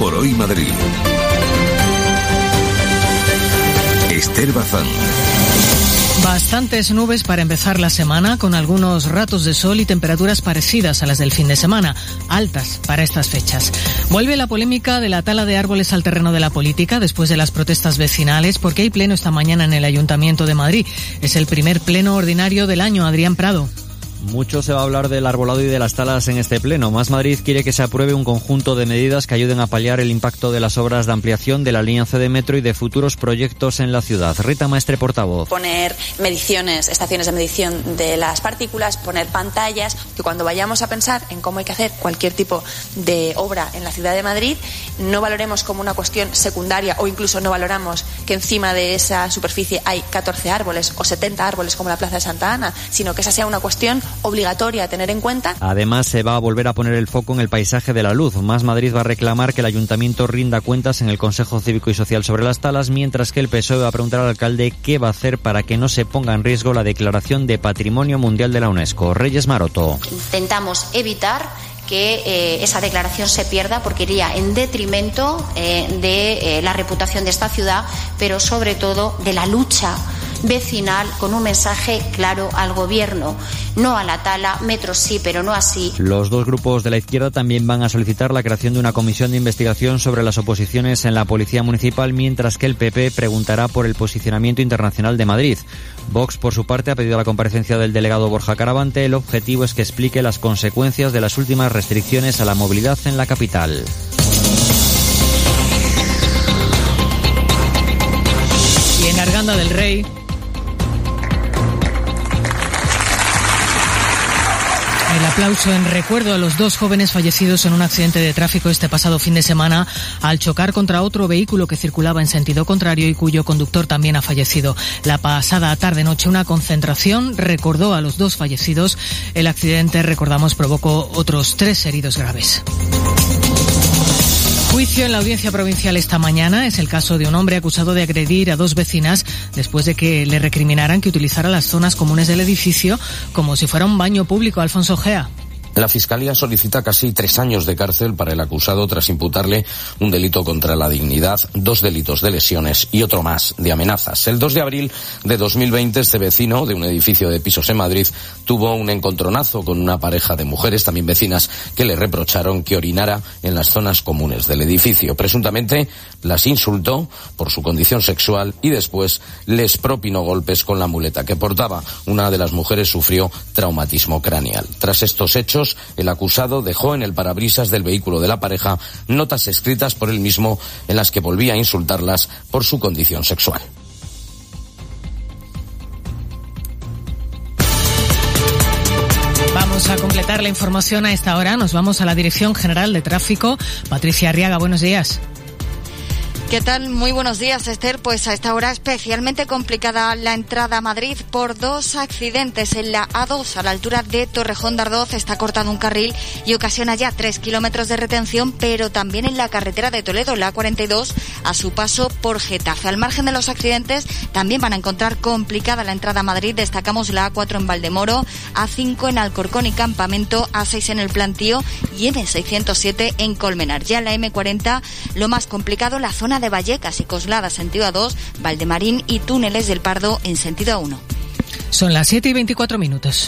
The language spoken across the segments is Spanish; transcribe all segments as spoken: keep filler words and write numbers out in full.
por Hoy Madrid. Esther Bazán. Bastantes nubes para empezar la semana, con algunos ratos de sol y temperaturas parecidas a las del fin de semana, altas para estas fechas. Vuelve la polémica de la tala de árboles al terreno de la política después de las protestas vecinales, porque hay pleno esta mañana en el Ayuntamiento de Madrid. Es el primer pleno ordinario del año. Adrián Prado. Mucho se va a hablar del arbolado y de las talas en este pleno. Más Madrid quiere que se apruebe un conjunto de medidas que ayuden a paliar el impacto de las obras de ampliación de la línea C de metro y de futuros proyectos en la ciudad. Rita Maestre, portavoz. Poner mediciones, estaciones de medición de las partículas, poner pantallas, que cuando vayamos a pensar en cómo hay que hacer cualquier tipo de obra en la ciudad de Madrid, no valoremos como una cuestión secundaria, o incluso no valoramos que encima de esa superficie hay catorce árboles o setenta árboles como la Plaza de Santa Ana, sino que esa sea una cuestión obligatoria a tener en cuenta. Además, se va a volver a poner el foco en el paisaje de la luz. Más Madrid va a reclamar que el Ayuntamiento rinda cuentas en el Consejo Cívico y Social sobre las talas, mientras que el P S O E va a preguntar al alcalde qué va a hacer para que no se ponga en riesgo la declaración de Patrimonio Mundial de la UNESCO. Reyes Maroto. Intentamos evitar que eh, esa declaración se pierda, porque iría en detrimento eh, de eh, la reputación de esta ciudad, pero sobre todo de la lucha vecinal, con un mensaje claro al gobierno: no a la tala, metros sí, pero no así. Los dos grupos de la izquierda también van a solicitar la creación de una comisión de investigación sobre las oposiciones en la Policía Municipal, mientras que el P P preguntará por el posicionamiento internacional de Madrid. Vox, por su parte, ha pedido la comparecencia del delegado Borja Caravante. El objetivo es que explique las consecuencias de las últimas restricciones a la movilidad en la capital. Y en Arganda del Rey, el aplauso en recuerdo a los dos jóvenes fallecidos en un accidente de tráfico este pasado fin de semana al chocar contra otro vehículo que circulaba en sentido contrario y cuyo conductor también ha fallecido. La pasada tarde-noche una concentración recordó a los dos fallecidos. El accidente, recordamos, provocó otros tres heridos graves. Juicio en la Audiencia Provincial esta mañana. Es el caso de un hombre acusado de agredir a dos vecinas después de que le recriminaran que utilizara las zonas comunes del edificio como si fuera un baño público. Alfonso Gea. La Fiscalía solicita casi tres años de cárcel para el acusado tras imputarle un delito contra la dignidad, dos delitos de lesiones y otro más de amenazas. El dos de abril de dos mil veinte, este vecino de un edificio de pisos en Madrid tuvo un encontronazo con una pareja de mujeres, también vecinas, que le reprocharon que orinara en las zonas comunes del edificio. Presuntamente las insultó por su condición sexual y después les propinó golpes con la muleta que portaba. Una de las mujeres sufrió traumatismo craneal. Tras estos hechos, el acusado dejó en el parabrisas del vehículo de la pareja notas escritas por él mismo en las que volvía a insultarlas por su condición sexual. Vamos a completar la información a esta hora. Nos vamos a la Dirección General de Tráfico. Patricia Arriaga, buenos días. ¿Qué tal? Muy buenos días, Esther. Pues a esta hora especialmente complicada la entrada a Madrid por dos accidentes. En la A dos, a la altura de Torrejón de Ardoz, está cortado un carril y ocasiona ya tres kilómetros de retención, pero también en la carretera de Toledo, la A cuarenta y dos, a su paso por Getafe. Al margen de los accidentes, también van a encontrar complicada la entrada a Madrid. Destacamos la A cuatro en Valdemoro, A cinco en Alcorcón y Campamento, A seis en El Plantío y M seiscientos siete en Colmenar. Ya en la M cuarenta, lo más complicado, la zona de Vallecas y Coslada, sentido A dos, Valdemarín y Túneles del Pardo en sentido A uno. Son las siete y veinticuatro minutos.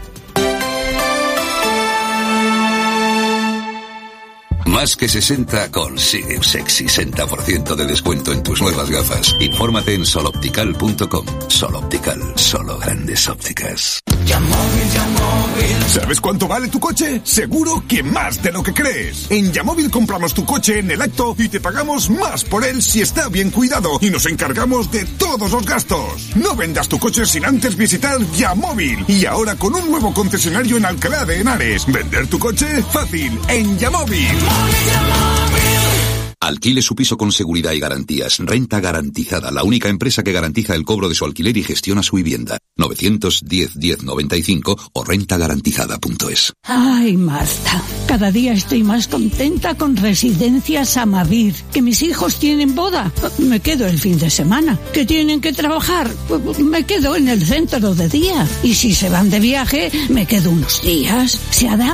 Más que sesenta consigue un sexy sesenta por ciento de descuento en tus nuevas gafas. Infórmate en soloptical punto com. Sol Optical, solo grandes ópticas. Yamóvil, Yamóvil. ¿Sabes cuánto vale tu coche? Seguro que más de lo que crees. En Yamóvil compramos tu coche en el acto y te pagamos más por él si está bien cuidado y nos encargamos de todos los gastos. No vendas tu coche sin antes visitar Yamóvil. Y ahora con un nuevo concesionario en Alcalá de Henares. Vender tu coche fácil en Yamóvil. Alquile su piso con seguridad y garantías. Renta Garantizada, la única empresa que garantiza el cobro de su alquiler y gestiona su vivienda. novecientos diez, diez noventa y cinco o renta garantizada punto es. Ay, Marta, cada día estoy más contenta con Residencias Amavir. Que mis hijos tienen boda, me quedo el fin de semana. Que tienen que trabajar, me quedo en el centro de día. Y si se van de viaje, me quedo unos días. Se adapta